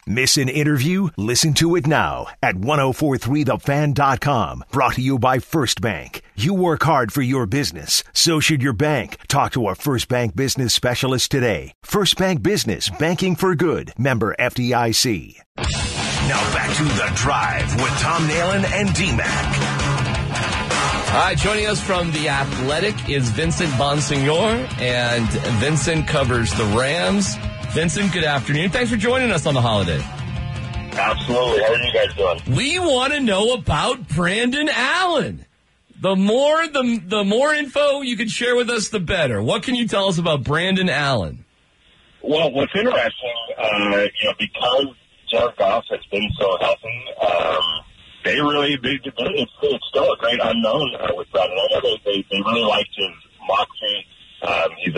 Miss an interview? Listen to it now at 1043thefan.com. Brought to you by First Bank. You work hard for your business. So should your bank. Talk to a First Bank business specialist today. First Bank Business. Banking for good. Member FDIC. Now back to The Drive with Tom Nalen and D-Mac. All right, joining us from The Athletic is Vincent Bonsignor, and Vincent covers the Rams. Vincent, good afternoon. Thanks for joining us on the holiday. Absolutely. How are you guys doing? We want to know about Brandon Allen. The more info you can share with us, the better. What can you tell us about Brandon Allen? Well, what's interesting, because Jared Goff has been so healthy, it's still a great unknown with Brandon. I know they really liked his moxie. He's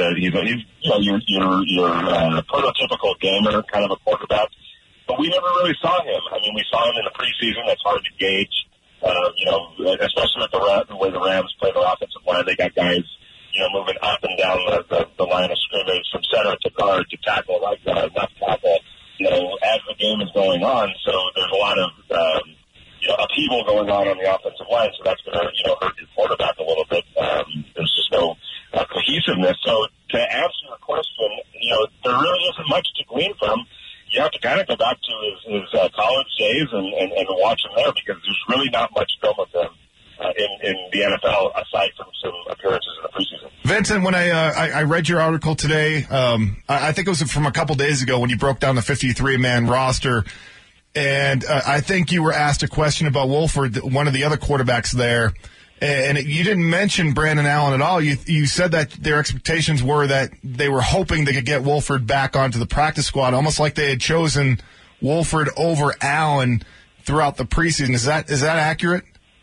your prototypical gamer kind of a quarterback, but we never really saw him. I mean, we saw him in the preseason. That's hard to gauge, especially with the way the Rams play their offensive line. They got guys, moving up and down the line of scrimmage from center to guard to tackle, like left tackle, as the game is going on. So there's a lot of upheaval going on the offensive line, so that's going to hurt your quarterback a little bit. There's just no cohesiveness. So to answer your question, there really isn't much to glean from. You have to kind of go back to his college days and watch him there, because there's really not much film of him in the NFL aside from some appearances in the preseason. Vincent, when I read your article today, I think it was from a couple days ago when you broke down the 53-man roster. And I think you were asked a question about Wolford, one of the other quarterbacks there, and you didn't mention Brandon Allen at all. You said that their expectations were that they were hoping they could get Wolford back onto the practice squad, almost like they had chosen Wolford over Allen throughout the preseason. Is that accurate?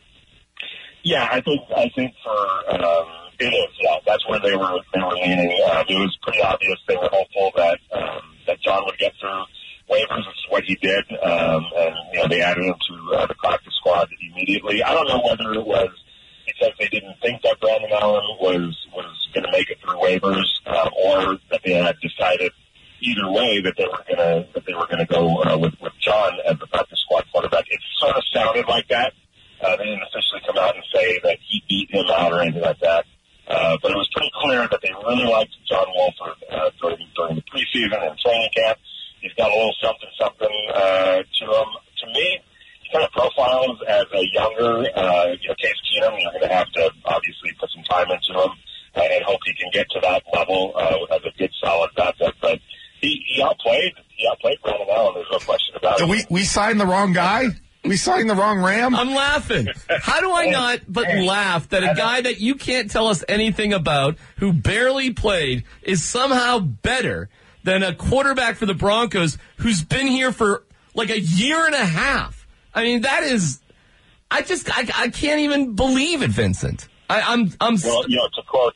Yeah, I think for it is. Yeah, that's where they were leaning. It was pretty obvious they were hopeful that John would get through waivers, which is what he did, and they added him to the practice squad immediately. I don't know whether it was because they didn't think that Brandon Allen was going to make it through waivers, or that they had decided either way that they were going to go with John as the practice squad quarterback. It sort of sounded like that. They didn't officially come out and say that he beat him out or anything like that. But it was pretty clear that they really liked John Wolford during the preseason and training camp. He's got a little something to him. To me, he kind of profiles as a younger, Case Keenum. You're going to have to obviously put some time into him and hope he can get to that level as a good, solid backup. But he outplayed Brandon Allen. There's no question about it. So we signed the wrong guy? We signed the wrong Ram? I'm laughing. How do I not but laugh that a guy that you can't tell us anything about, who barely played, is somehow better than a quarterback for the Broncos who's been here for like a year and a half? I mean, that is, I can't even believe it, Vincent. I'm well, to quote,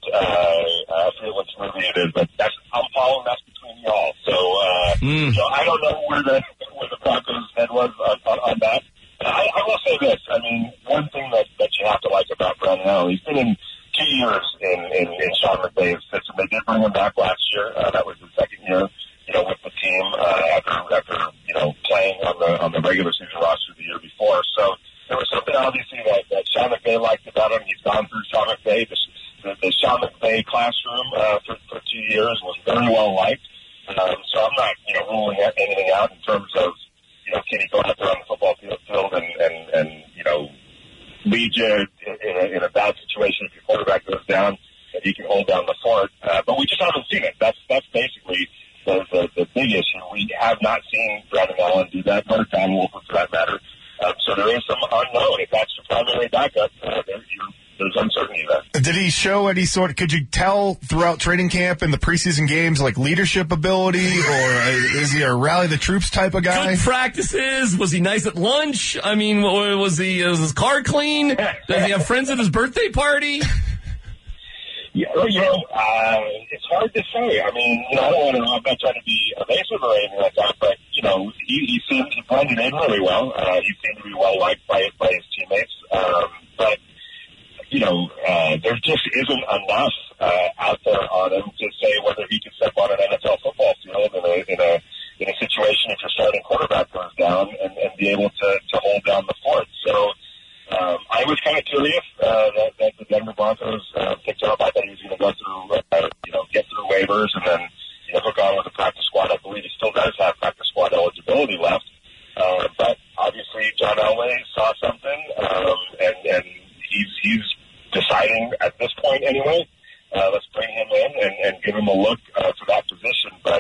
I forget what movie it is, but I'm following that's between y'all. So, I don't know where the Broncos' head was on that. I will say this. I mean, one thing that you have to like about Brandon Allen, he's been in 2 years in Sean McVay's system. They did bring him back last year. That was the second year, with the team after playing on the regular season roster the year before. So there was something obviously that Sean McVay liked about him. He's gone through Sean McVay. The Sean McVay classroom for 2 years was very well liked. So I'm not ruling anything out in terms of can he go out there on the football field and lead you in a bad situation if your quarterback goes down, and he can hold down the fort. But we just haven't seen it. That's basically the big issue. We have not seen Brandon Allen do that, nor John Wolford for that matter. So there is some unknown. If that's your primary backup, there's uncertainty there. Did he show any could you tell throughout training camp and the preseason games, like leadership ability, or is he a rally the troops type of guy? Good practices. Was he nice at lunch? I mean, was his car clean? Does he have friends at his birthday party? Yeah, it's hard to say. I mean, I don't want to. I'm not trying to be evasive or anything like that, but he blended in really well. He seemed to be well liked by his teammates. But there just isn't enough out there on him to say whether he can step on an NFL football field in a situation if your starting quarterback goes down and be able to hold down the fort. So I was kind of curious that the Denver Broncos picked him up. I thought he was going to go through, get through waivers and then hook on with the practice squad. I believe he still does have practice squad eligibility left. But obviously John Elway saw something, and he's deciding at this point anyway. Let's bring him in and give him a look for that position. But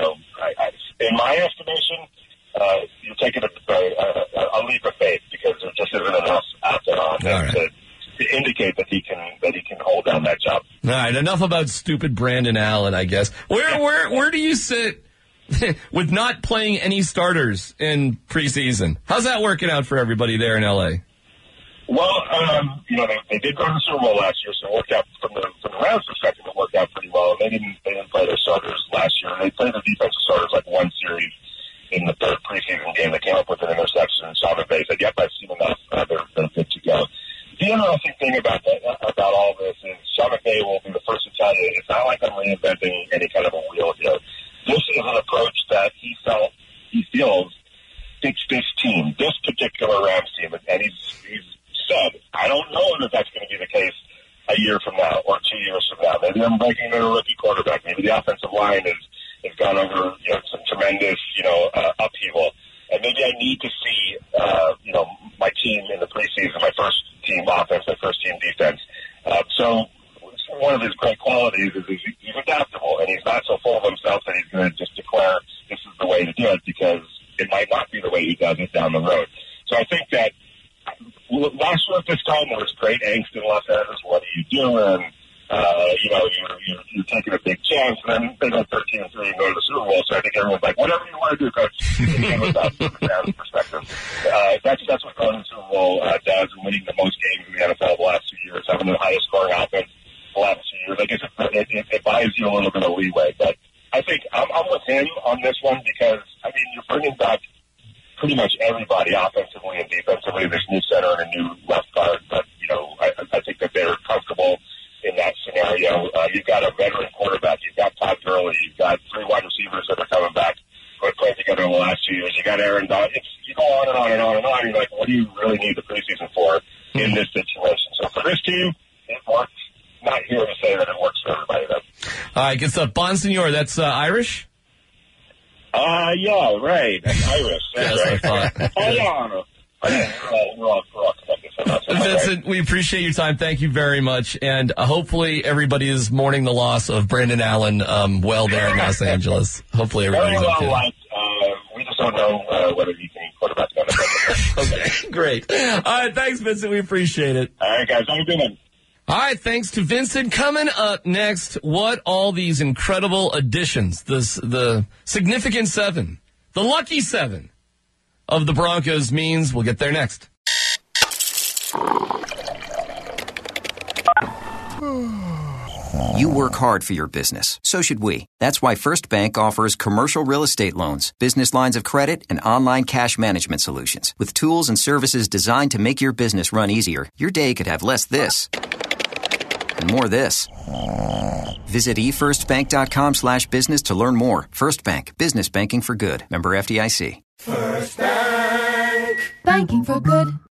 in my estimation, you're taking a leap of faith because there just isn't enough out there on him to indicate that he can hold down that job. All right, enough about stupid Brandon Allen, I guess. Where do you sit with not playing any starters in preseason? How's that working out for everybody there in LA? Well, they did go to the Super Bowl last year, so it worked out from the Rams' perspective. It worked out pretty well. They didn't play their starters last year. They played their defensive starters like one series in the third preseason game. They came up with an interception, and Sean McVay said, "Yep, I've seen enough. They're good to go." The interesting thing about all this is Sean McVay will be the first to tell you it's not like I'm reinventing any kind of a wheel here. This is an approach that he feels fits this team, this particular Rams team, and he's said, I don't know that that's going to be the case a year from now or 2 years from now. Maybe I'm breaking in a rookie quarterback. Maybe the offensive line has gone over some tremendous upheaval, and maybe I need to see my team in the preseason, my first team offense, my first team defense. So one of his great qualities is he's adaptable, and he's not so full of himself that he's going to just declare this is the way to do it because it might not be the way he does it down the road. So I think that last year at this time there was great angst in Los Angeles. What are you doing? You're taking a big chance, and then they go 13-3 and go to the Super Bowl. So I think everyone's like, whatever you want to do, coach. Without from the fans' perspective, that's what going to the Super Bowl does, and winning the most games in the NFL the last 2 years, having the highest scoring offense the last 2 years. I guess it buys you a little bit of leeway, but I think I'm with him on this one because you're bringing back pretty much everybody offensively and defensively. There's a new center and a new left guard, but I think that they're comfortable in that scenario. You've got a veteran quarterback. You've got Todd Gurley. You've got 3 wide receivers that are coming back who have played together in the last 2 years. You got Aaron Donald. You go on and on and on and on. You're like, what do you really need the preseason for in this situation? So for this team, it works. Not here to say that it works for everybody, though. All right, good stuff. Bonsignor, that's Irish? Yeah, right. That's Irish. That's yes, right. I thought. We're all connected. Vincent, we appreciate your time. Thank you very much. And hopefully everybody is mourning the loss of Brandon Allen well there in Los Angeles. Hopefully everybody's okay. We just don't know whether he can quarterback. Okay, great. All right, thanks, Vincent. We appreciate it. All right, guys. How you doing? All right, thanks to Vincent. Coming up next, what all these incredible additions, the significant 7, the lucky 7 of the Broncos means. We'll get there next. You work hard for your business. So should we. That's why First Bank offers commercial real estate loans, business lines of credit, and online cash management solutions. With tools and services designed to make your business run easier, your day could have less this and more this. Visit efirstbank.com/business to learn more. First Bank. Business banking for good. Member FDIC. First Bank. Banking for good.